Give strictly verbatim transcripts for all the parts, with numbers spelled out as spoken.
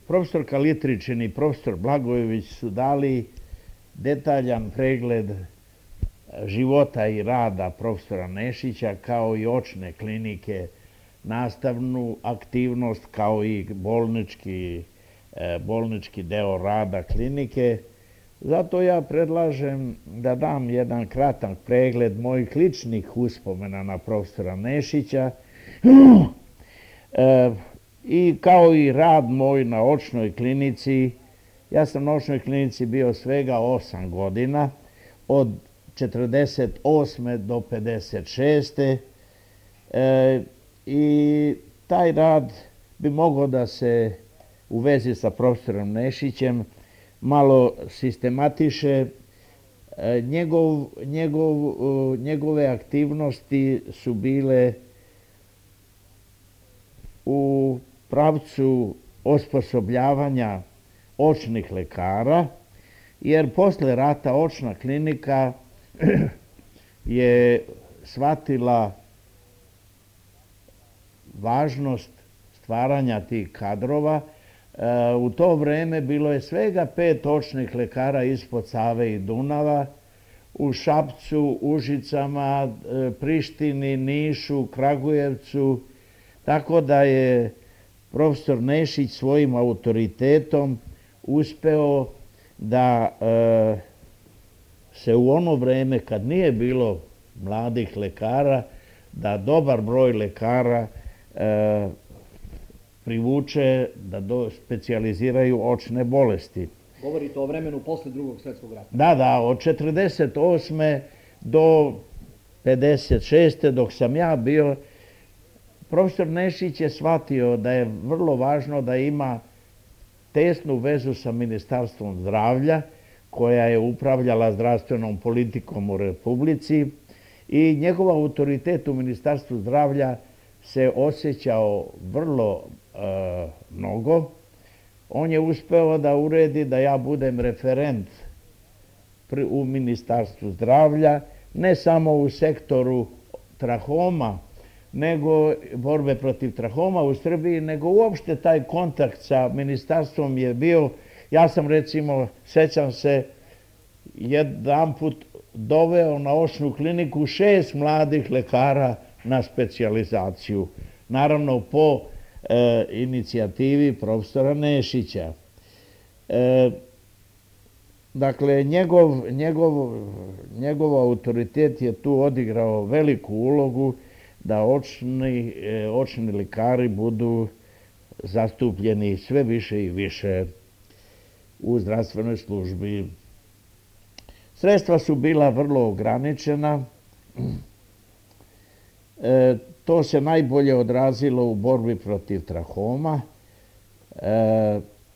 profesor Kalitričin i profesor Blagojević su dali detaljan pregled života i rada profesora Nešića, kao i očne klinike, nastavnu aktivnost, kao i bolnički, bolnički deo rada klinike. Zato ja predlažem da dam jedan kratak pregled mojih ličnih uspomena na profesora Nešića i kao i rad moj na očnoj klinici. Ja sam na očnoj klinici bio svega osam godina, od četrdeset osme do pedeset šeste i taj rad bi mogao da se u vezi sa profesorom Nešićem malo sistematiše. Njegov, njegov, njegove aktivnosti su bile u pravcu osposobljavanja očnih lekara, jer posle rata očna klinika je shvatila važnost stvaranja tih kadrova. U to vreme bilo je svega pet očnih lekara ispod Save i Dunava, u Šapcu, Užicama, Prištini, Nišu, Kragujevcu, tako da je profesor Nešić svojim autoritetom uspeo da e, se u ono vreme, kad nije bilo mladih lekara, da dobar broj lekara e, privuče da do, specijaliziraju očne bolesti. Govorite o vremenu posle drugog svjetskog rata. Da, da, od četrdeset osme do pedeset šeste dok sam ja bio, profesor Nešić je shvatio da je vrlo važno da ima tesnu vezu sa Ministarstvom zdravlja, koja je upravljala zdravstvenom politikom u Republici, i njegov autoritet u Ministarstvu zdravlja se osjećao vrlo e, mnogo. On je uspeo da uredi da ja budem referent pri, u Ministarstvu zdravlja, ne samo u sektoru trahoma, nego borbe protiv trahoma u Srbiji, nego uopšte taj kontakt sa ministarstvom je bio. Ja sam, recimo, sećam se, jedan put doveo na očnu kliniku šest mladih lekara na specijalizaciju, naravno po e, inicijativi profesora Nešića. E, dakle, njegov, njegov, njegov autoritet je tu odigrao veliku ulogu da očni, e, očni lekari budu zastupljeni sve više i više u zdravstvenoj službi. Sredstva su bila vrlo ograničena. E, to se najbolje odrazilo u borbi protiv trahoma. E,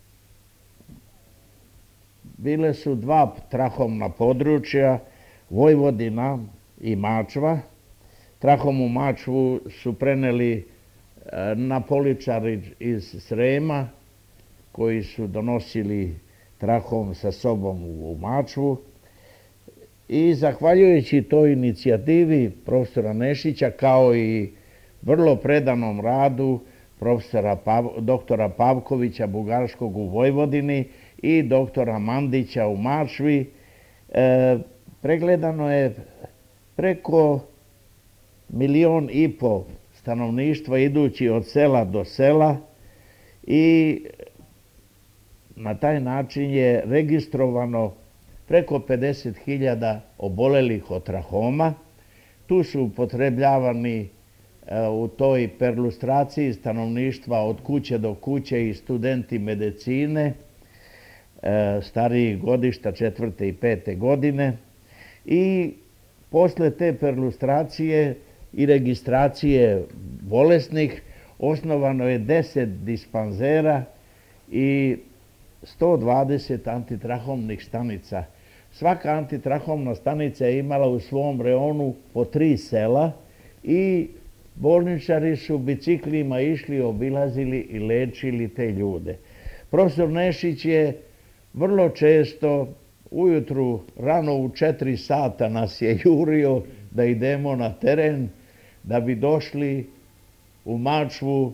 bile su dva trahomna područja, Vojvodina i Mačva. Trahom u Mačvu su preneli e, napoličari iz Srema, koji su donosili trahom sa sobom u, u Mačvu. I zahvaljujući toj inicijativi profesora Nešića, kao i vrlo predanom radu profesora Pav, doktora Pavkovića Bugarskog u Vojvodini i doktora Mandića u Mačvi, e, pregledano je preko milion i po stanovništva idući od sela do sela, i na taj način je registrovano preko pedeset hiljada obolelih od trahoma. Tu su upotrebljavani e, u toj perlustraciji stanovništva od kuće do kuće i studenti medicine, e, starijih godišta, četvrte i pete godine. I posle te perlustracije i registracije bolesnih osnovano je deset dispanzera i sto dvadeset antitrahomnih stanica. Svaka antitrahomna stanica je imala u svom reonu po tri sela i bolničari su biciklima išli, obilazili i lečili te ljude. Profesor Nešić je vrlo često ujutru, rano u četiri sata nas je jurio da idemo na teren, da bi došli u Mačvu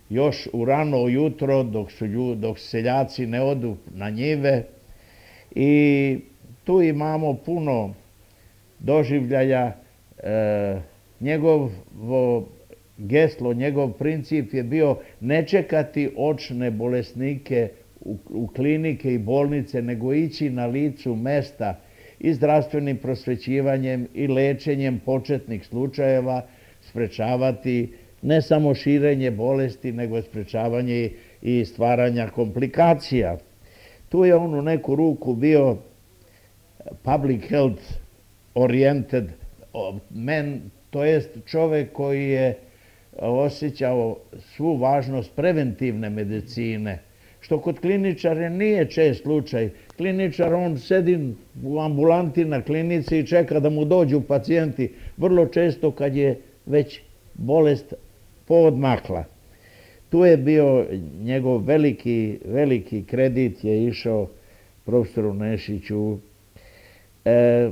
još u rano jutro dok su ljud, dok seljaci ne odu na njive. I tu imamo puno doživljaja. E, njegovo geslo, njegov princip je bio ne čekati očne bolesnike u, u klinike i bolnice, nego ići na licu mesta i zdravstvenim prosvećivanjem i lečenjem početnih slučajeva, sprečavati ne samo širenje bolesti, nego sprečavanje i stvaranja komplikacija. Tu je on u neku ruku bio public health oriented man, to jest čovjek koji je osjećao svu važnost preventivne medicine, što kod kliničara nije čest slučaj. Kliničar, on sedi u ambulanti na klinici i čeka da mu dođu pacijenti, vrlo često kad je već bolest poodmakla. Tu je bio njegov veliki, veliki kredit je išao profesoru Nešiću. E,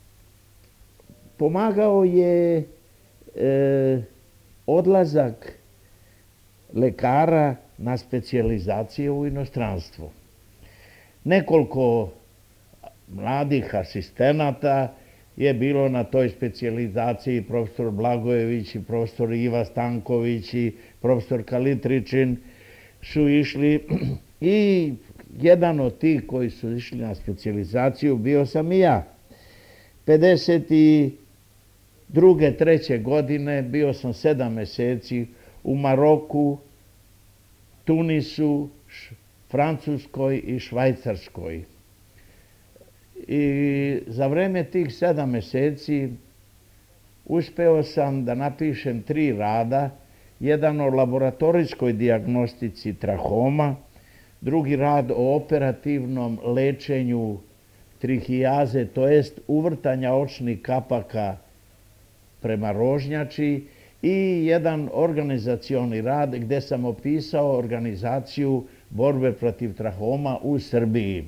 pomagao je e, odlazak lekara na specijalizacije u inostranstvu. Nekoliko mladih asistenata je bilo na toj specijalizaciji, profesor Blagojević i profesor Iva Stanković i profesor Kalitričin su išli i jedan od tih koji su išli na specijalizaciju bio sam i ja. pedeset druge treće godine bio sam sedam mjeseci u Maroku, Tunisu, Francuskoj i Švajcarskoj. I za vrijeme tih sedam mjeseci uspeo sam da napišem tri rada, jedan o laboratorijskoj dijagnostici trahoma, drugi rad o operativnom lečenju trihijaze, to jest uvrtanja očnih kapaka prema rožnjači, i jedan organizacioni rad gdje sam opisao organizaciju borbe protiv trahoma u Srbiji.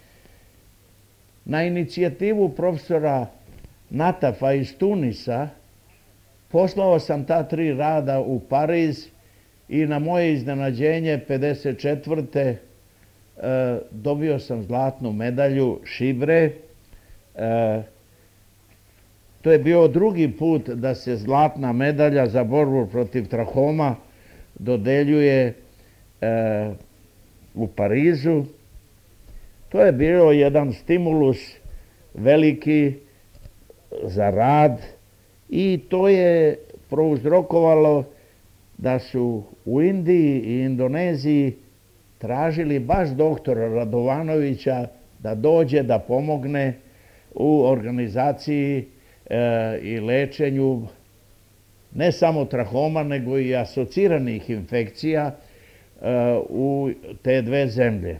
Na inicijativu profesora Natafa iz Tunisa poslao sam ta tri rada u Pariz i na moje iznenađenje pedeset četvrte E, dobio sam zlatnu medalju Šibre. E, to je bio drugi put da se zlatna medalja za borbu protiv trahoma dodeljuje e, u Parizu. To je bio jedan stimulus veliki za rad i to je prouzrokovalo da su u Indiji i Indoneziji tražili baš doktora Radovanovića da dođe da pomogne u organizaciji e, i lečenju ne samo trahoma, nego i asociranih infekcija e, u te dve zemlje.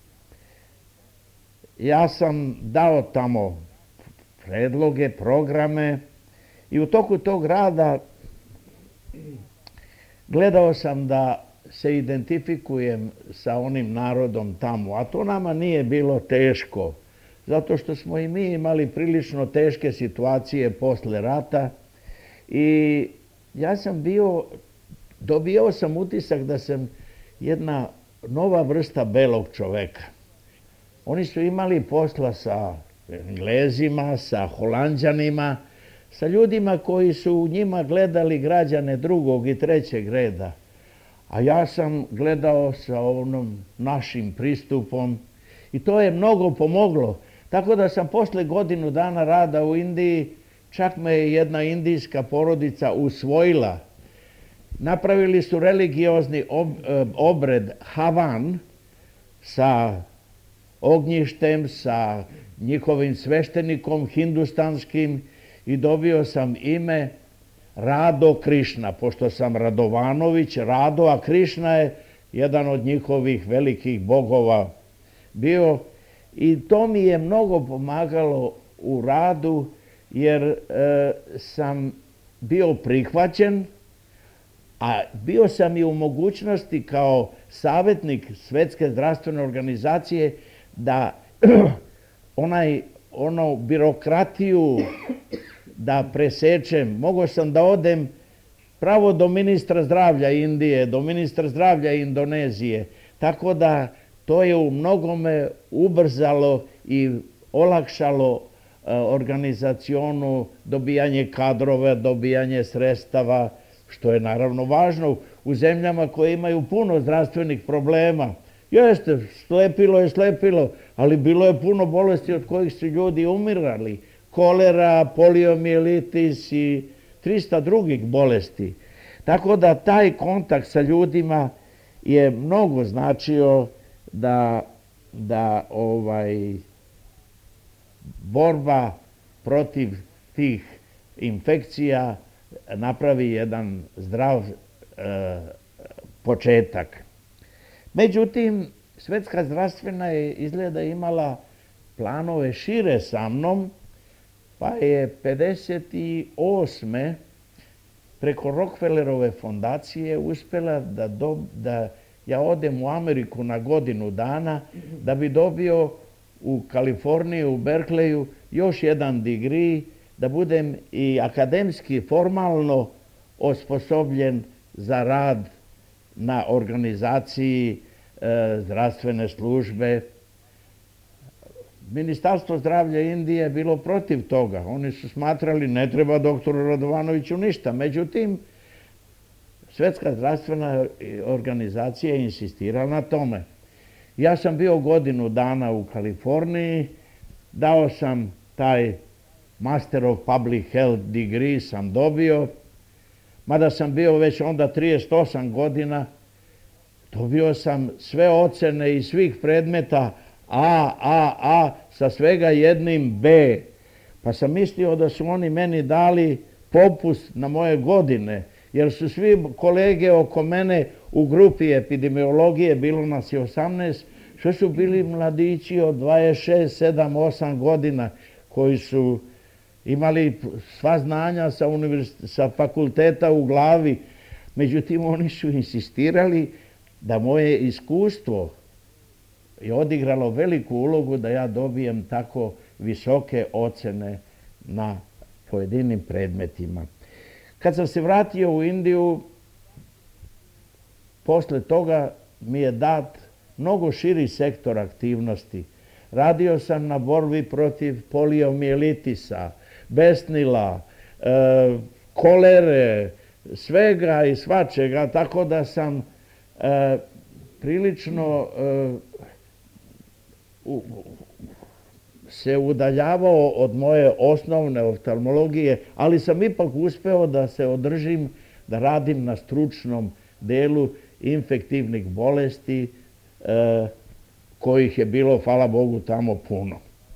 Ja sam dao tamo predloge, programe i u toku tog rada gledao sam da se identifikujem sa onim narodom tamo, a to nama nije bilo teško, zato što smo i mi imali prilično teške situacije posle rata i ja sam bio, dobio sam utisak da sam jedna nova vrsta belog čoveka. Oni su imali posla sa Englezima, sa Holanđanima, sa ljudima koji su u njima gledali građane drugog i trećeg reda. A ja sam gledao sa onom našim pristupom i to je mnogo pomoglo. Tako da sam posle godinu dana rada u Indiji, čak me je jedna indijska porodica usvojila. Napravili su religiozni ob, obred Havan sa ognjištem, sa njihovim sveštenikom hindustanskim i dobio sam ime Rado Krišna, pošto sam Radovanović, Rado, a Krišna je jedan od njihovih velikih bogova bio. I to mi je mnogo pomagalo u radu, jer e, sam bio prihvaćen, a bio sam i u mogućnosti kao savjetnik Svjetske zdravstvene organizacije da onaj, ono birokratiju da presečem. Mogao sam da odem pravo do ministra zdravlja Indije, do ministra zdravlja Indonezije. Tako da to je u mnogome ubrzalo i olakšalo organizacionu, dobijanje kadrova, dobijanje sredstava, što je naravno važno u zemljama koje imaju puno zdravstvenih problema. Jeste, slepilo je slepilo, ali bilo je puno bolesti od kojih su ljudi umirali. Kolera, poliomijelitis i trista drugih bolesti. Tako da taj kontakt sa ljudima je mnogo značio da, da ovaj, borba protiv tih infekcija napravi jedan zdrav e, početak. Međutim, Svetska zdravstvena je izgleda imala planove šire sa mnom, pa je pedeset osme preko Rockefellerove fondacije uspjela da, do, da ja odem u Ameriku na godinu dana da bi dobio u Kaliforniji, u Berkeleyu još jedan degree, da budem i akademski formalno osposobljen za rad na organizaciji e, zdravstvene službe. Ministarstvo zdravlja Indije je bilo protiv toga. Oni su smatrali ne treba doktoru Radovanoviću ništa. Međutim, Svetska zdravstvena organizacija je insistirala na tome. Ja sam bio godinu dana u Kaliforniji, dao sam taj Master of Public Health degree sam dobio, mada sam bio već onda trideset osam godina, dobio sam sve ocene iz svih predmeta A, A, A, sa svega jednim B. Pa sam mislio da su oni meni dali popust na moje godine, jer su svi kolege oko mene u grupi epidemiologije, bilo nas je osamnaest, što su bili mladići od dvadeset šest, sedam, osam godina, koji su imali sva znanja sa, sa fakulteta u glavi. Međutim, oni su insistirali da moje iskustvo je odigralo veliku ulogu da ja dobijem tako visoke ocene na pojedinim predmetima. Kad sam se vratio u Indiju, posle toga mi je dat mnogo širi sektor aktivnosti. Radio sam na borbi protiv poliomijelitisa, besnila, e, kolere, svega i svačega, tako da sam e, prilično e, u, se udaljavao od moje osnovne oftalmologije, ali sam ipak uspeo da se održim, da radim na stručnom delu infektivnih bolesti, e, kojih je bilo, hvala Bogu, tamo puno.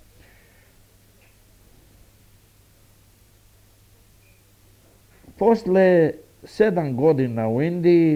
Posle sedam godina u Indiji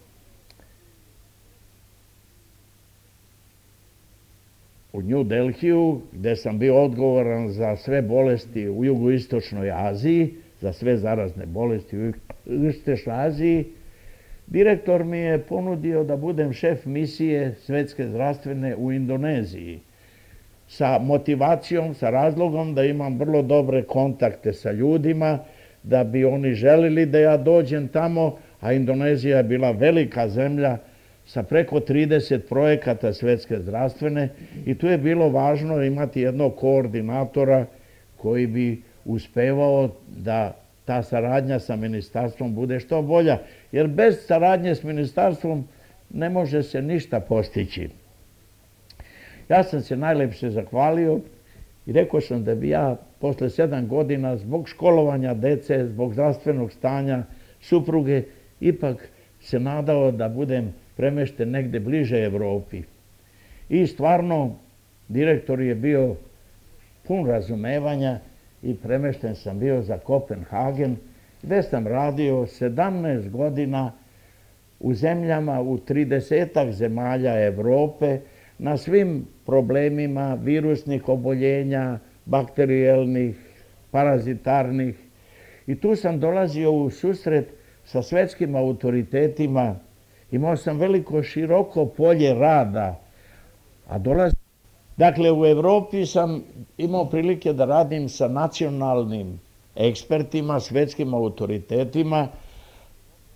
u New Delhiju, gde sam bio odgovoran za sve bolesti u jugoistočnoj Aziji, za sve zarazne bolesti u jugoistočnoj Aziji, direktor mi je ponudio da budem šef misije Svetske zdravstvene u Indoneziji, sa motivacijom, sa razlogom da imam vrlo dobre kontakte sa ljudima, da bi oni želili da ja dođem tamo, a Indonezija je bila velika zemlja sa preko trideset projekata Svetske zdravstvene i tu je bilo važno imati jednog koordinatora koji bi uspevao da ta saradnja sa ministarstvom bude što bolja, jer bez saradnje s ministarstvom ne može se ništa postići. Ja sam se najlepše zahvalio i rekao sam da bi ja posle sedam godina zbog školovanja dece, zbog zdravstvenog stanja supruge, ipak se nadao da budem premešten negde bliže Evropi. I stvarno, direktor je bio pun razumevanja i premešten sam bio za Kopenhagen, gde sam radio sedamnaest godina u zemljama, u tridesetak zemalja Evrope, na svim problemima virusnih oboljenja, bakterijalnih, parazitarnih. I tu sam dolazio u susret sa svetskim autoritetima. Imao sam veliko široko polje rada, a dolazim. Dakle, u Evropi sam imao prilike da radim sa nacionalnim ekspertima, svetskim autoritetima,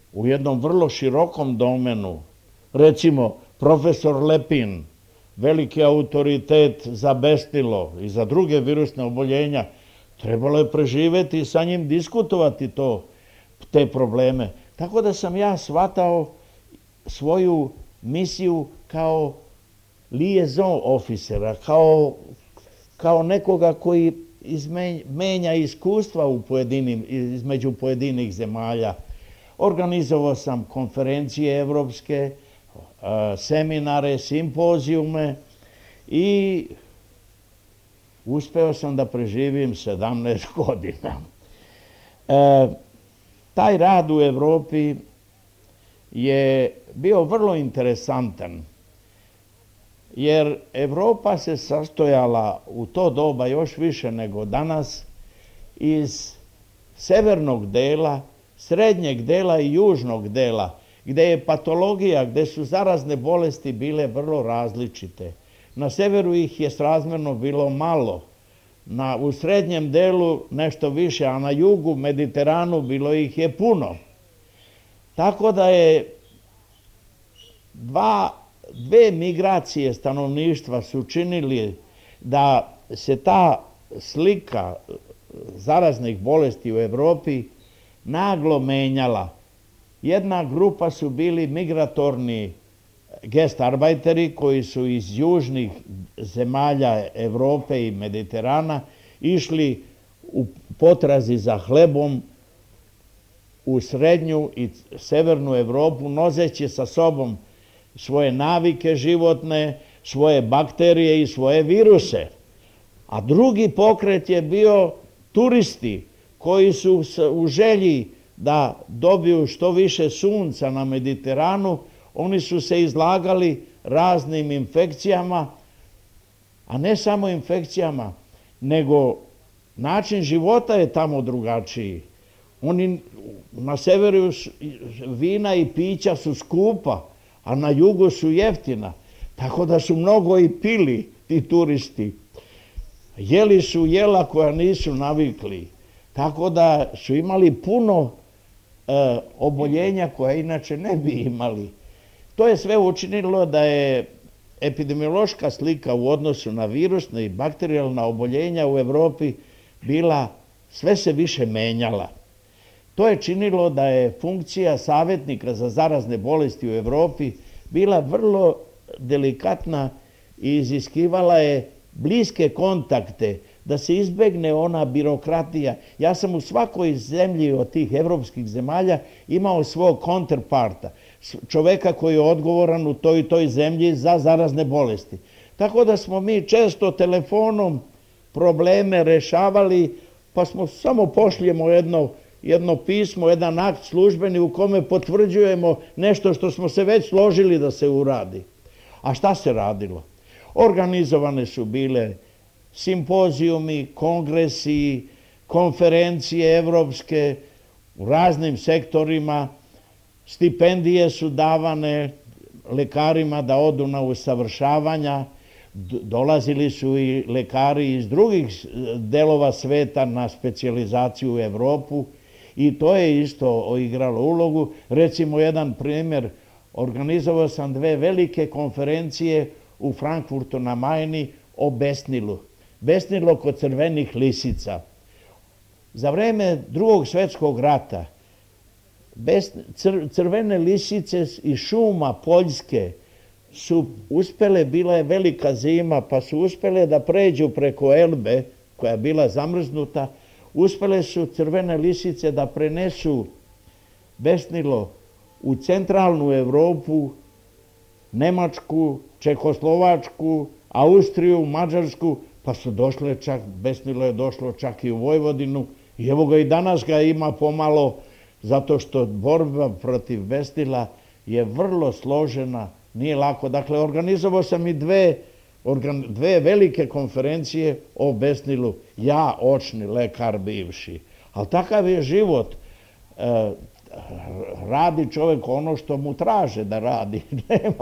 u jednom vrlo širokom domenu. Recimo, profesor Lepin, veliki autoritet za bestilo i za druge virusne oboljenja, trebalo je preživeti i sa njim diskutovati to, te probleme. Tako da sam ja shvatao svoju misiju kao liaison officera, kao, kao nekoga koji menja iskustva u pojedinim, između pojedinih zemalja. Organizovao sam konferencije evropske, seminare, simpozijume i uspeo sam da preživim sedamnaest godina. E, taj rad u Evropi je bio vrlo interesantan, jer Evropa se sastojala u to doba još više nego danas iz severnog dela, srednjeg dela i južnog dela, gde je patologija, gde su zarazne bolesti bile vrlo različite. Na severu ih je srazmerno bilo malo, na, u srednjem delu nešto više, a na jugu, Mediteranu, bilo ih je puno. Tako da je dva, dve migracije stanovništva su činili da se ta slika zaraznih bolesti u Evropi naglo menjala. Jedna grupa su bili migratorni gestarbeiteri koji su iz južnih zemalja Evrope i Mediterana išli u potrazi za hlebom u srednju i severnu Evropu, noseći sa sobom svoje navike životne, svoje bakterije i svoje viruse. A drugi pokret je bio turisti koji su u želji da dobiju što više sunca na Mediteranu, oni su se izlagali raznim infekcijama, a ne samo infekcijama, nego način života je tamo drugačiji. Oni na severu vina i pića su skupa, a na jugu su jeftina, tako da su mnogo i pili ti turisti. Jeli su jela koja nisu navikli, tako da su imali puno e, oboljenja koja inače ne bi imali. To je sve učinilo da je epidemiološka slika u odnosu na virusne i bakterijalna oboljenja u Evropi bila sve se više menjala. To je činilo da je funkcija savjetnika za zarazne bolesti u Evropi bila vrlo delikatna i iziskivala je bliske kontakte, da se izbegne ona birokratija. Ja sam u svakoj zemlji od tih evropskih zemalja imao svog counterparta, čoveka koji je odgovoran u toj i toj zemlji za zarazne bolesti. Tako da smo mi često telefonom probleme rešavali, pa smo samo pošljemo jedno, jedno pismo, jedan akt službeni u kome potvrđujemo nešto što smo se već složili da se uradi. A šta se radilo? Organizovane su bile simpozijumi, kongresi, konferencije evropske u raznim sektorima, stipendije su davane lekarima da odu na usavršavanja, dolazili su i lekari iz drugih delova sveta na specijalizaciju u Evropu i to je isto igralo ulogu. Recimo jedan primjer, organizovao sam dve velike konferencije u Frankfurtu na Majni o besnilu. Besnilo kod crvenih lisica. Za vreme Drugog svjetskog rata crvene lisice iz šuma Poljske su uspele, bila je velika zima, pa su uspele da pređu preko Elbe, koja je bila zamrznuta, uspele su crvene lisice da prenesu besnilo u centralnu Evropu, Nemačku, Čehoslovačku, Austriju, Mađarsku, pa su došle čak, besnilo je došlo čak i u Vojvodinu i evo ga i danas ga ima pomalo, zato što borba protiv besnila je vrlo složena, nije lako. Dakle, organizovao sam i dve, organ, dve velike konferencije o besnilu, ja, očni lekar bivši. Ali takav je život. E, radi čovjek ono što mu traže da radi. Nema.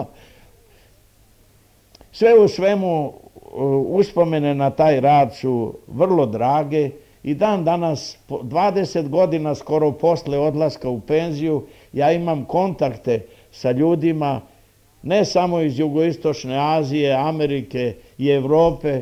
Sve u svemu, uspomene na taj rad su vrlo drage i dan danas, dvadeset godina skoro posle odlaska u penziju, ja imam kontakte sa ljudima ne samo iz jugoistočne Azije, Amerike i Evrope,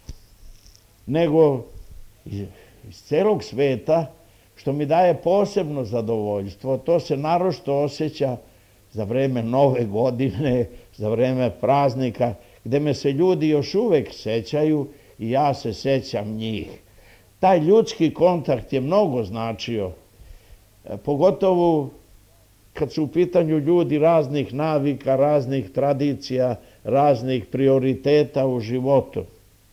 nego iz celog sveta, što mi daje posebno zadovoljstvo. To se naročito osjeća za vreme Nove godine, za vreme praznika, gde me se ljudi još uvek sećaju i ja se sećam njih. Taj ljudski kontakt je mnogo značio, pogotovo kad su u pitanju ljudi raznih navika, raznih tradicija, raznih prioriteta u životu.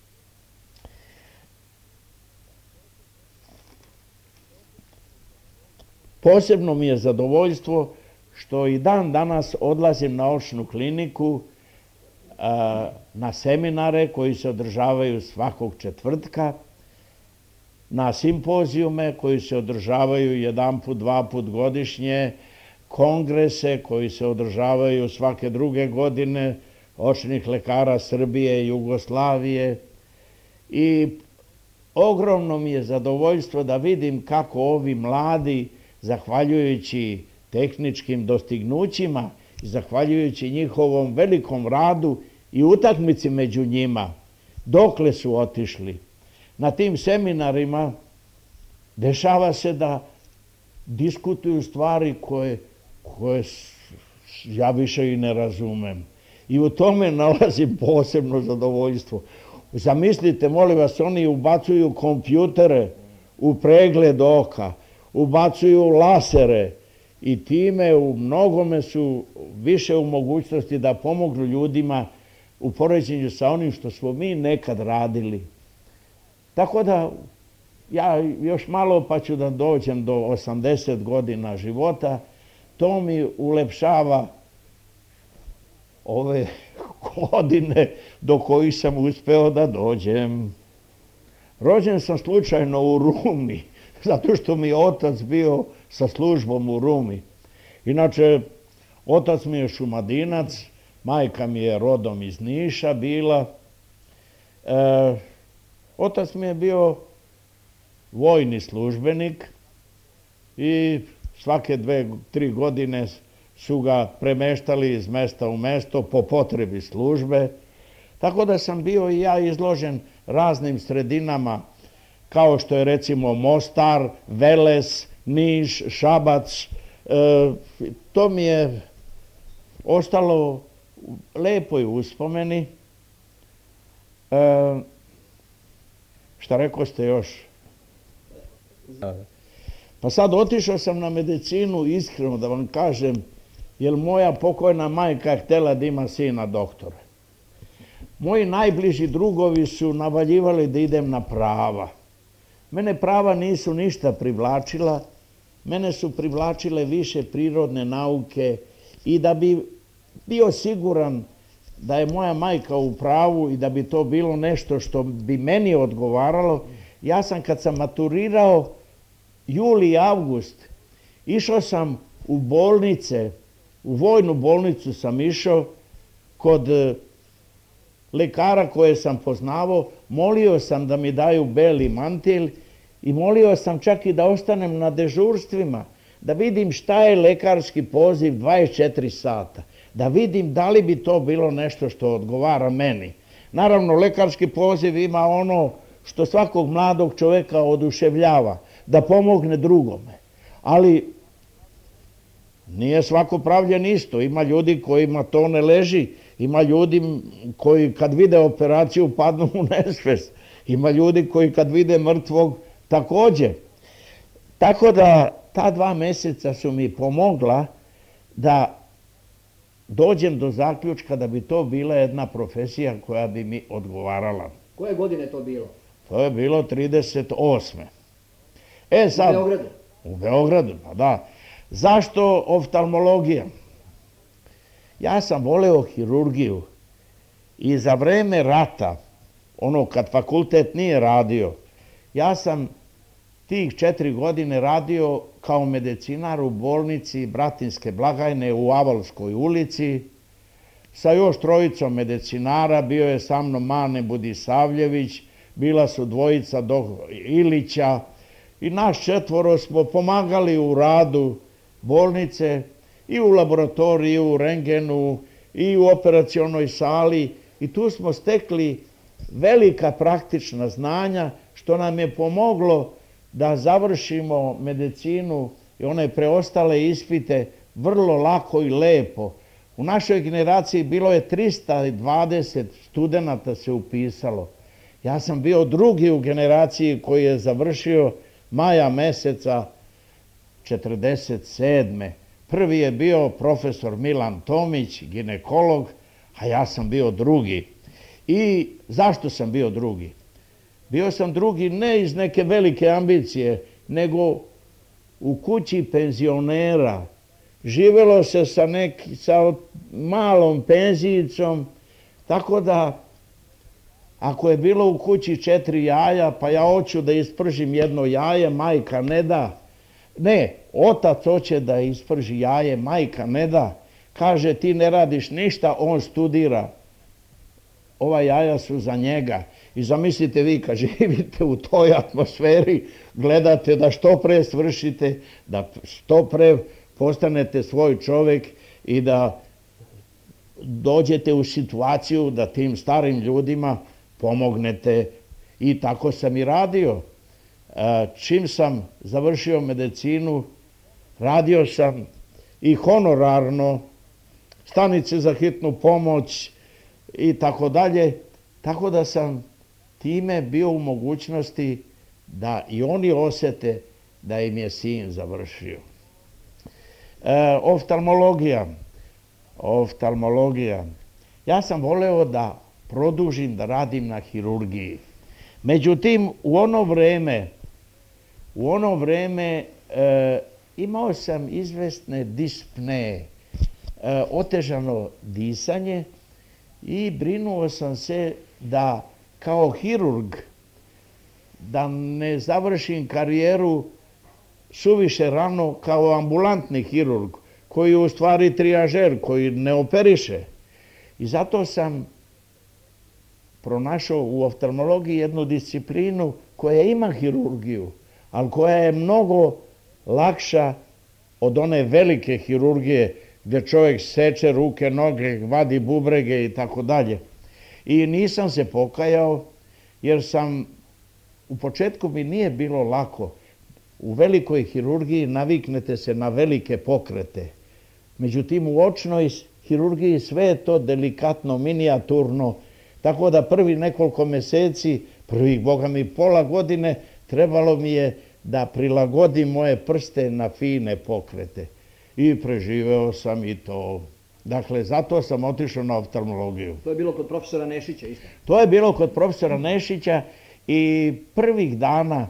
Posebno mi je zadovoljstvo što i dan danas odlazim na očnu kliniku, na seminare koji se održavaju svakog četvrtka, na simpozijume koji se održavaju jedan put, dva put godišnje, kongrese koji se održavaju svake druge godine, očnih lekara Srbije i Jugoslavije. I ogromno mi je zadovoljstvo da vidim kako ovi mladi, zahvaljujući tehničkim dostignućima, zahvaljujući njihovom velikom radu i utakmici među njima, dokle su otišli. Na tim seminarima dešava se da diskutuju stvari koje, koje ja više i ne razumem. I u tome nalazim posebno zadovoljstvo. Zamislite, molim vas, oni ubacuju kompjutere u pregled oka, ubacuju lasere i time u mnogome su više u mogućnosti da pomognu ljudima u poređenju sa onim što smo mi nekad radili. Tako da ja još malo pa ću da dođem do osamdeset godina života, to mi ulepšava ove godine do kojih sam uspeo da dođem. Rođen sam slučajno u Rumi, zato što mi je otac bio sa službom u Rumi. Inače, otac mi je Šumadinac, majka mi je rodom iz Niša bila. E, otac mi je bio vojni službenik i svake dve, tri godine su ga premeštali iz mesta u mesto po potrebi službe. Tako da sam bio i ja izložen raznim sredinama, kao što je recimo Mostar, Veles, Niš, Šabac. E, to mi je ostalo u lepoj uspomeni. E, šta rekao ste još? Pa sad otišao sam na medicinu, iskreno da vam kažem, jer moja pokojna majka je htjela da ima sina doktora. Moji najbliži drugovi su navaljivali da idem na prava. Mene prava nisu ništa privlačila, mene su privlačile više prirodne nauke i da bi bio siguran da je moja majka u pravu i da bi to bilo nešto što bi meni odgovaralo, ja sam kad sam maturirao, juli i avgust, išao sam u bolnice, u vojnu bolnicu sam išao kod lekara koje sam poznavao, molio sam da mi daju beli mantil i molio sam čak i da ostanem na dežurstvima, da vidim šta je lekarski poziv dvadeset četiri sata, da vidim da li bi to bilo nešto što odgovara meni. Naravno, lekarski poziv ima ono što svakog mladog čoveka oduševljava, da pomogne drugome. Ali nije svako pravljen isto. Ima ljudi kojima to ne leži. Ima ljudi koji kad vide operaciju padnu u nesvest. Ima ljudi koji kad vide mrtvog takođe. Tako da ta dva meseca su mi pomogla da dođem do zaključka da bi to bila jedna profesija koja bi mi odgovarala. Koje godine je to bilo? To je bilo trideset osme. E sad, u Beogradu? U Beogradu, pa da. Zašto oftalmologija? Ja sam voleo hirurgiju i za vreme rata, ono kad fakultet nije radio, ja sam tih četiri godine radio kao medicinar u bolnici Bratinske blagajne u Avalskoj ulici sa još trojicom medicinara, bio je sa mnom Mane Budisavljević, bila su dvojica do Ilića i naš četvoro smo pomagali u radu bolnice i u laboratoriji, i u rengenu, i u operacionoj sali i tu smo stekli velika praktična znanja što nam je pomoglo da završimo medicinu i one preostale ispite vrlo lako i lepo. U našoj generaciji bilo je trista dvadeset studenata se upisalo. Ja sam bio drugi u generaciji koji je završio maja meseca četrdeset sedme. Prvi je bio profesor Milan Tomić, ginekolog, a ja sam bio drugi. I zašto sam bio drugi? Bio sam drugi ne iz neke velike ambicije, nego u kući penzionera. Živelo se sa, nek, sa malom penzijicom, tako da ako je bilo u kući četiri jaja, pa ja hoću da ispržim jedno jaje, majka ne da. Ne, otac hoće da isprži jaje, majka ne da. Kaže ti ne radiš ništa, on studira. Ova jaja su za njega. I zamislite vi kad živite u toj atmosferi, gledate da što pre svršite, da što pre postanete svoj čovjek i da dođete u situaciju da tim starim ljudima pomognete. I tako sam i radio. Čim sam završio medicinu, radio sam i honorarno, stanice za hitnu pomoć i tako dalje. Tako da sam time bio u mogućnosti da i oni osjete da im je sin završio. E, oftalmologija. Oftalmologija. Ja sam voleo da produžim da radim na hirurgiji. Međutim, u ono vreme, u ono vreme e, imao sam izvesne dispne, e, otežano disanje i brinuo sam se da kao hirurg da ne završim karijeru suviše rano kao ambulantni hirurg, koji je u stvari trijažer, koji ne operiše. I zato sam pronašao u oftalmologiji jednu disciplinu koja ima hirurgiju, ali koja je mnogo lakša od one velike hirurgije gdje čovjek seče ruke, noge, vadi bubrege i tako dalje. I nisam se pokajao jer sam, u početku mi nije bilo lako. U velikoj hirurgiji naviknete se na velike pokrete. Međutim, u očnoj hirurgiji sve je to delikatno, minijaturno, tako da prvi nekoliko mjeseci, prvih, boga mi, pola godine, trebalo mi je da prilagodim moje prste na fine pokrete. I preživeo sam i to. Dakle, zato sam otišao na oftalmologiju. To je bilo kod profesora Nešića isto? To je bilo kod profesora Nešića i prvih dana,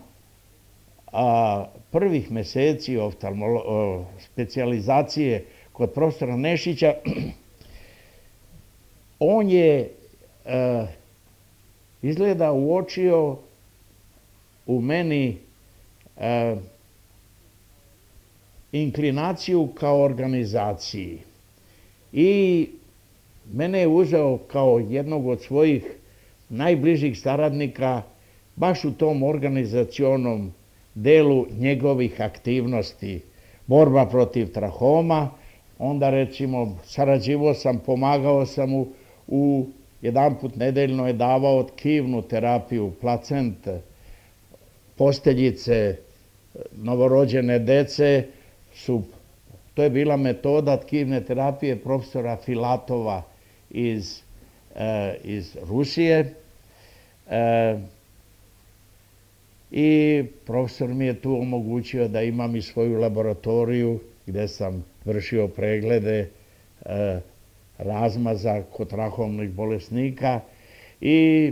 a, prvih mjeseci oftalmolo- specijalizacije kod profesora Nešića, on je a, izgleda uočio u meni a, inklinaciju kao organizaciji. I mene je uzeo kao jednog od svojih najbližih saradnika baš u tom organizacionom delu njegovih aktivnosti. Borba protiv trahoma, onda recimo sarađivao sam, pomagao sam mu u jedanput nedeljno je davao tkivnu terapiju, placente, posteljice, novorođene dece su. To je bila metoda tkivne terapije profesora Filatova iz, e, iz Rusije. E, I profesor mi je tu omogućio da imam i svoju laboratoriju gdje sam vršio preglede e, razmaza kod trahomnih bolesnika i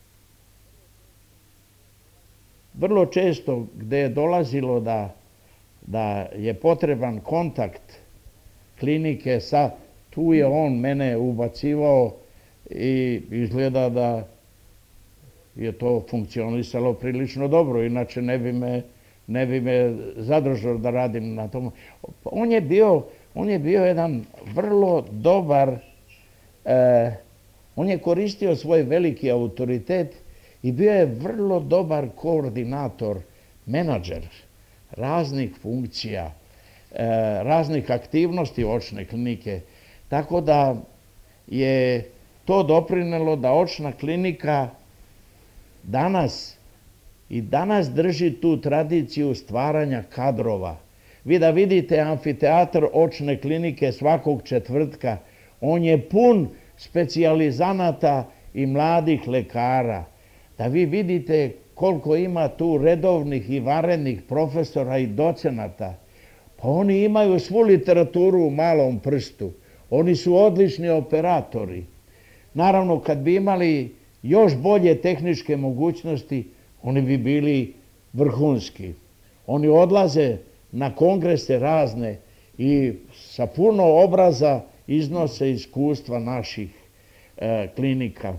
vrlo često gdje je dolazilo da da je potreban kontakt klinike sa, tu je on mene ubacivao i izgleda da je to funkcionisalo prilično dobro, inače ne bi me, ne bi me zadržao da radim na tom. On je bio, on je bio jedan vrlo dobar, eh, on je koristio svoj veliki autoritet i bio je vrlo dobar koordinator, menadžer raznih funkcija, raznih aktivnosti očne klinike, tako da je to doprinelo da očna klinika danas i danas drži tu tradiciju stvaranja kadrova. Vi da vidite amfiteatar očne klinike svakog četvrtka, on je pun specijalizanata i mladih lekara. Da vi vidite koliko ima tu redovnih i vanrednih profesora i docenata. Pa oni imaju svu literaturu u malom prstu. Oni su odlični operatori. Naravno, kad bi imali još bolje tehničke mogućnosti, oni bi bili vrhunski. Oni odlaze na kongrese razne i sa puno obraza iznose iskustva naših e, klinika.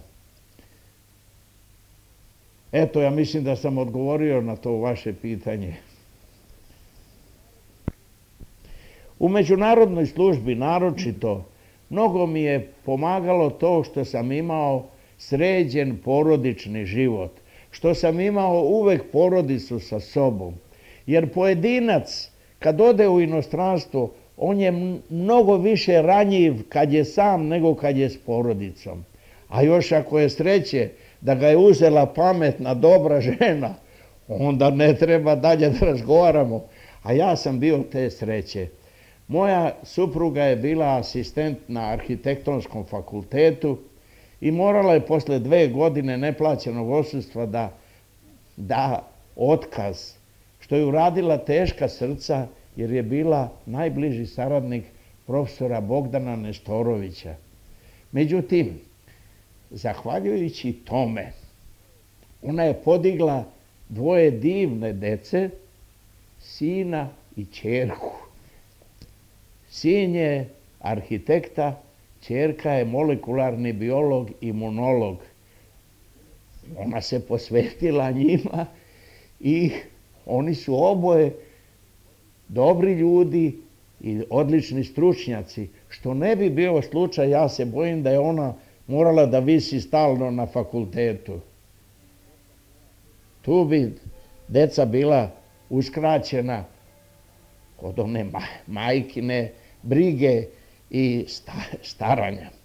Eto, ja mislim da sam odgovorio na to vaše pitanje. U međunarodnoj službi naročito mnogo mi je pomagalo to što sam imao sređen porodični život, što sam imao uvek porodicu sa sobom. Jer pojedinac kad ode u inostranstvo, on je mnogo više ranjiv kad je sam nego kad je s porodicom. A još ako je sreće da ga je uzela pametna, dobra žena, onda ne treba dalje da razgovaramo. A ja sam bio te sreće. Moja supruga je bila asistent na arhitektonskom fakultetu i morala je posle dve godine neplaćenog odsustva da da otkaz, što je uradila teška srca jer je bila najbliži saradnik profesora Bogdana Nestorovića. Međutim, zahvaljujući tome, ona je podigla dvoje divne dece, sina i ćerku. Sin je arhitekta, ćerka je molekularni biolog, imunolog. Ona se posvetila njima i oni su oboje dobri ljudi i odlični stručnjaci. Što ne bi bio slučaj, ja se bojim da je ona morala da visi stalno na fakultetu. Tu bi deca bila uskraćena od one majkine brige i staranja.